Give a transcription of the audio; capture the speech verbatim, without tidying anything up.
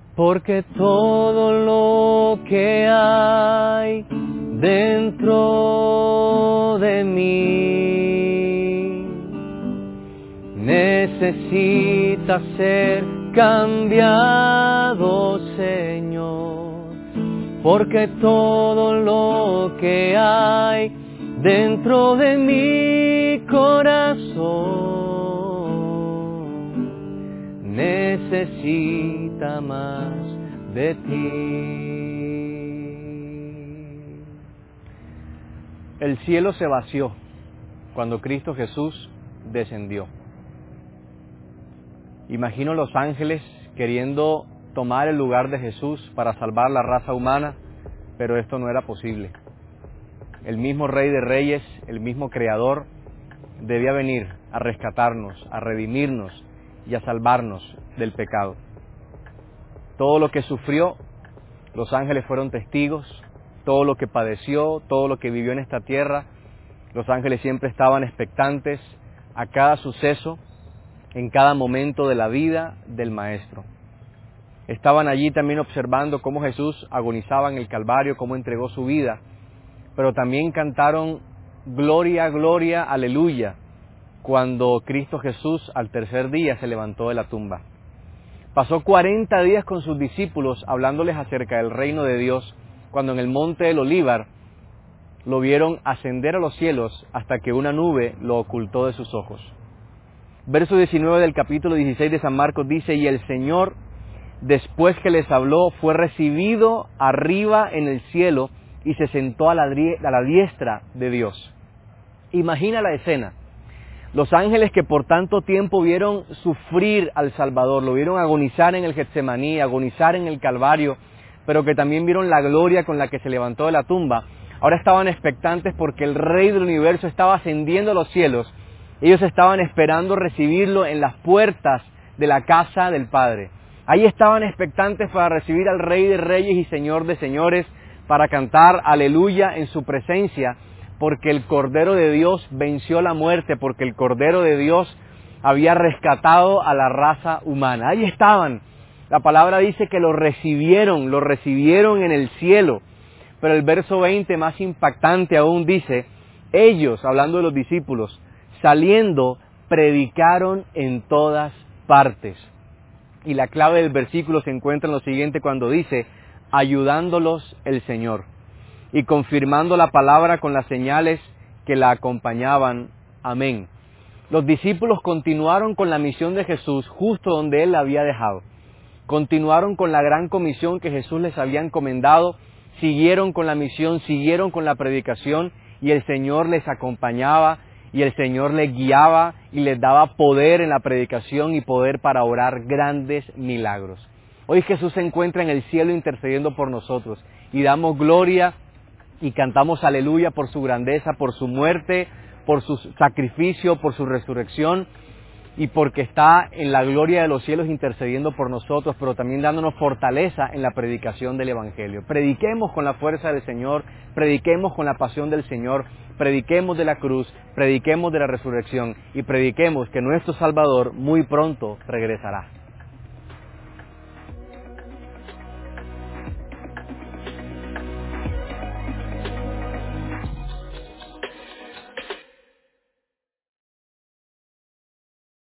porque todo lo que hay dentro de mí necesita ser cambiado, Señor, porque todo lo que hay dentro de mi corazón necesita más de ti. El cielo se vació cuando Cristo Jesús descendió. Imagino los ángeles queriendo tomar el lugar de Jesús para salvar la raza humana, pero esto no era posible. El mismo Rey de Reyes, el mismo Creador, debía venir a rescatarnos, a redimirnos y a salvarnos del pecado. Todo lo que sufrió, los ángeles fueron testigos. Todo lo que padeció, todo lo que vivió en esta tierra, los ángeles siempre estaban expectantes a cada suceso, en cada momento de la vida del Maestro. Estaban allí también observando cómo Jesús agonizaba en el Calvario, cómo entregó su vida, pero también cantaron gloria, gloria, aleluya, cuando Cristo Jesús al tercer día se levantó de la tumba. Pasó cuarenta días con sus discípulos hablándoles acerca del reino de Dios, cuando en el monte del Olivar lo vieron ascender a los cielos hasta que una nube lo ocultó de sus ojos. Verso diecinueve del capítulo dieciséis de San Marcos dice: y el Señor, después que les habló, fue recibido arriba en el cielo y se sentó a la, a la diestra de Dios. Imagina la escena. Los ángeles que por tanto tiempo vieron sufrir al Salvador, lo vieron agonizar en el Getsemaní, agonizar en el Calvario, pero que también vieron la gloria con la que se levantó de la tumba, ahora estaban expectantes porque el Rey del universo estaba ascendiendo a los cielos. Ellos estaban esperando recibirlo en las puertas de la casa del Padre. Ahí estaban expectantes para recibir al Rey de Reyes y Señor de Señores, para cantar aleluya en su presencia, porque el Cordero de Dios venció la muerte, porque el Cordero de Dios había rescatado a la raza humana. Ahí estaban. La palabra dice que lo recibieron, lo recibieron en el cielo. Pero el verso veinte, más impactante aún, dice: ellos, hablando de los discípulos, saliendo, predicaron en todas partes. Y la clave del versículo se encuentra en lo siguiente cuando dice: ayudándolos el Señor y confirmando la palabra con las señales que la acompañaban. Amén. Los discípulos continuaron con la misión de Jesús justo donde Él la había dejado. Continuaron con la gran comisión que Jesús les había encomendado, siguieron con la misión, siguieron con la predicación, y el Señor les acompañaba, y el Señor les guiaba y les daba poder en la predicación y poder para orar grandes milagros. Hoy Jesús se encuentra en el cielo intercediendo por nosotros y damos gloria y cantamos aleluya por su grandeza, por su muerte, por su sacrificio, por su resurrección y porque está en la gloria de los cielos intercediendo por nosotros, pero también dándonos fortaleza en la predicación del Evangelio. Prediquemos con la fuerza del Señor, prediquemos con la pasión del Señor, prediquemos de la cruz, prediquemos de la resurrección y prediquemos que nuestro Salvador muy pronto regresará.